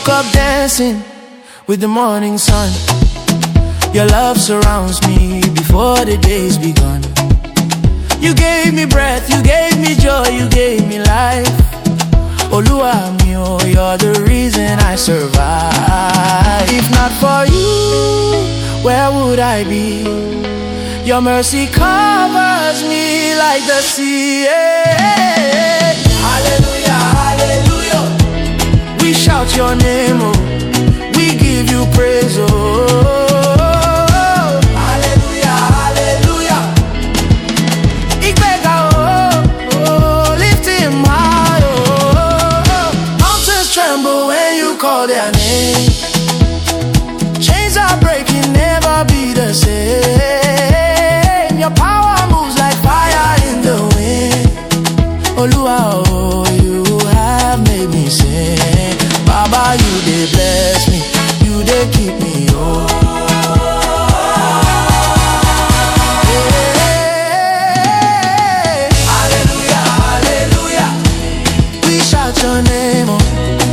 woke up dancing with the morning sun. Your love surrounds me before the day's begun. You gave me breath, you gave me joy, you gave me life. Oluwa mi o, you're the reason I survive. If not for you, where would I be? Your mercy covers me like the sea. Hallelujah, hallelujah. We shout your name, oh. We give you praise, oh. Call their name. Chains are breaking, never be the same. Your power moves like fire in the wind. Oluwa, oh, you have made me sing. Baba, you dey bless me, you dey keep me, oh. Hallelujah, hallelujah. We shout your name, oh.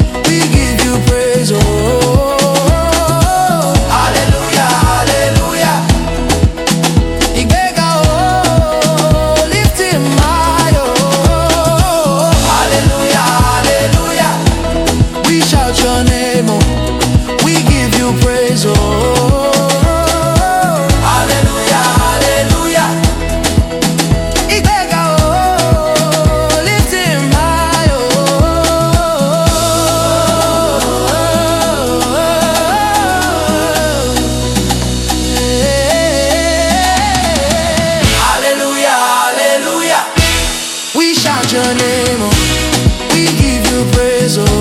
Your name, oh. We give you praise, oh.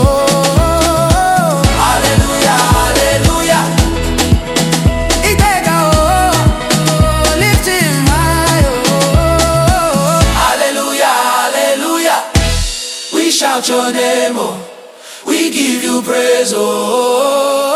Hallelujah, hallelujah. Ibega, oh, lift him high, oh. Hallelujah, hallelujah. We shout your name, oh. We give you praise, oh.